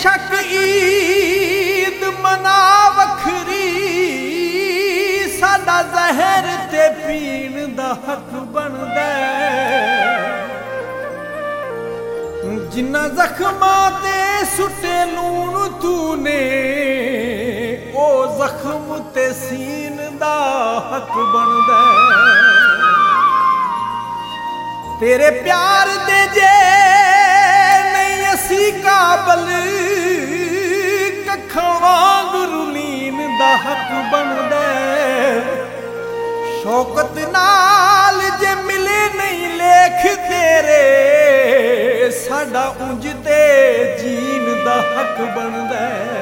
बेशक ईद मना वखरी साडा जहर ते पीण दा हक बनदा जिन्ना जख्मां ते सुटे लूण तूने ओ जख्म ते सीन दा हक बनदा तेरे प्यार दे जे नहीं असी काबल कखां वांगू लीन दा हक बनदा शौकत नाल जे मिले नहीं लेख तेरे साडा उंज ते जीन दा हक बनदा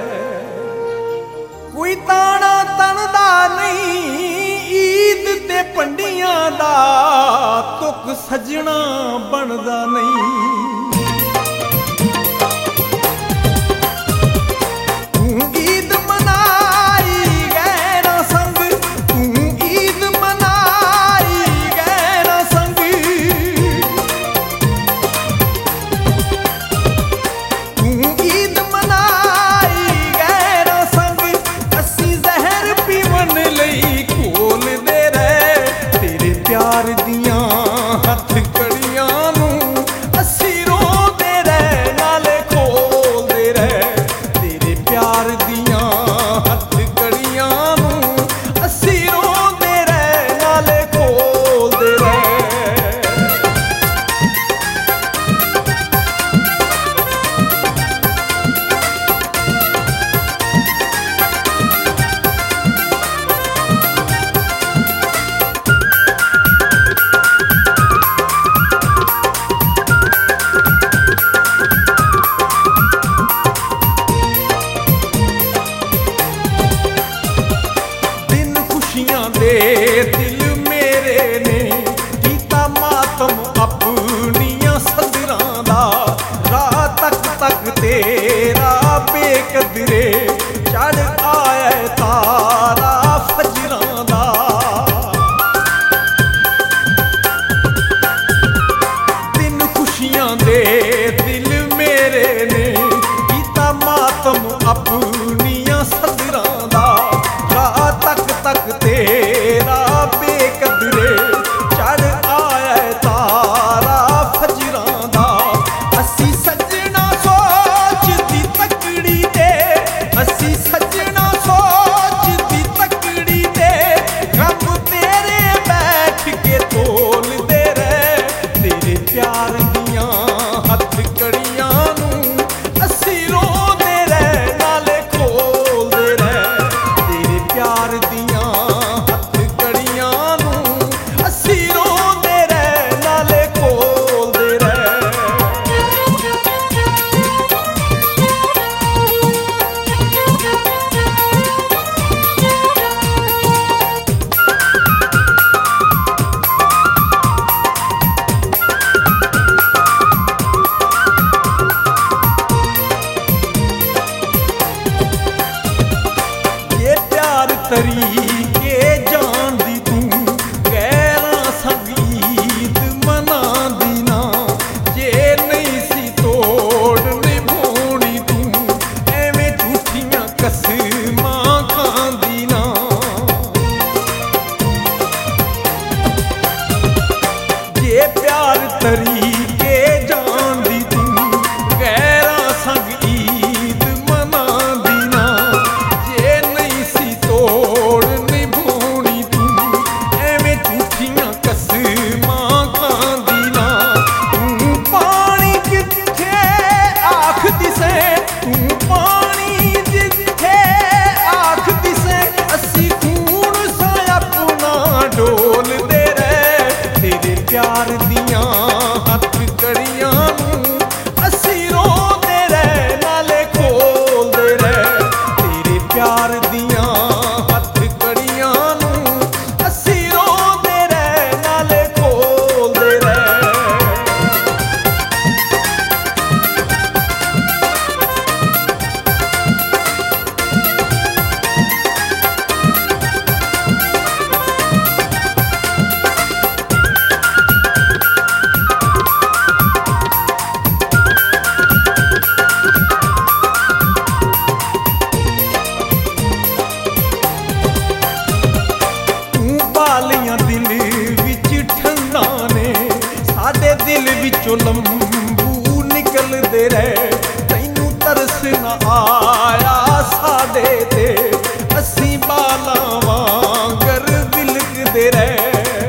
कोई ताना तनदा नहीं ईद ते पंडियां दा तुक सजना बनदा नहीं दिल मेरे ने कीता मातम अपनियां सदरां दा राह तक तेरा बेकदरे चढ़ आया तारा फजरां दा दिन खुशियां दे दिल मेरे ने कीता मातम अपनियां सदरां दा राह तक तेरा बेकदरे चढ़ आया तारा फजरां दा असी सजना सोच दी तकड़ी दे असी सजना सोच दी तकड़ी दे गम तेरे बैठ के तोल दे रहे तेरे प्यार दियां हथ कड़ियां नूं असी रोंदे रहे नाले खोलदे रहे तेरे प्यार दियां तरीके जान दी तू गैरां संग ईद मना दी ना जे नहीं सी तोड़ निभाउणी तू एवें झूठियां कसमां खांदी ना जे प्यार तरीके जान दी तू गैरां संग ईद मना दी ना जे नहीं सी तोड़ निभाउणी तू एवें झूठियां कसमां खांदी ना तू पानी जिथे आखदी से तू पानी जिथे आखदी से असी खून सा अपना डोल दे रहे तेरे प्यार दियां हथ कड़ियां नूं असी रोंदे रहे नाले खोलदे रहे तेरे प्यार दियां विचों लंबू निकलदे रहे तैनू तरस न आया साडे ते असीं बालां वांगर विलकदे रहे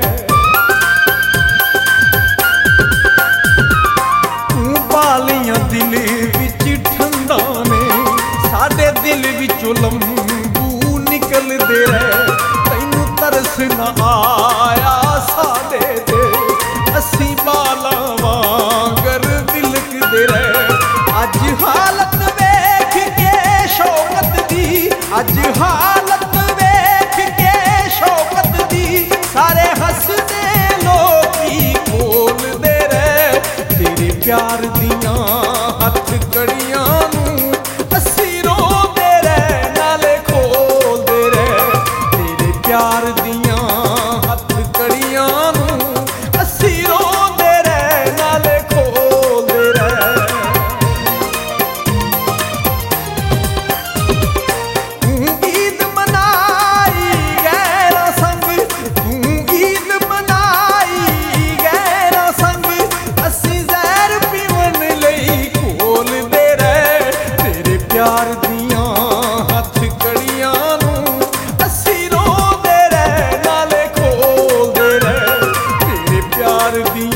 दिल विच ठंडा ने साडे दिल विचों लंबू निकलदे रहे तैनू तरस न आया साडे ते असीं बालां वांगर विलकदे रहे अज हालत वेख के शौकत दी अज हालत वेख के शौकत दी सारे हसदे लोकी बोलदे रहे तेरे प्यार दियां हथ कड़ियां नूं असीं रोंदे रहे नाले खोलदे रहे तेरे प्यार दियां हथ कड़ियां नूं असीं रोंदे रहे नाले खोलदे रहे तूं ईद मनाई गैरां संग तूं ईद मनाई गैरां संग असीं ज़हर पीवन लई खोलदे रहे तेरे प्यार दियां हथ कड़ियां नूं असीं रोंदे रहे नाले खोलदे रहे तेरे प्यार दियां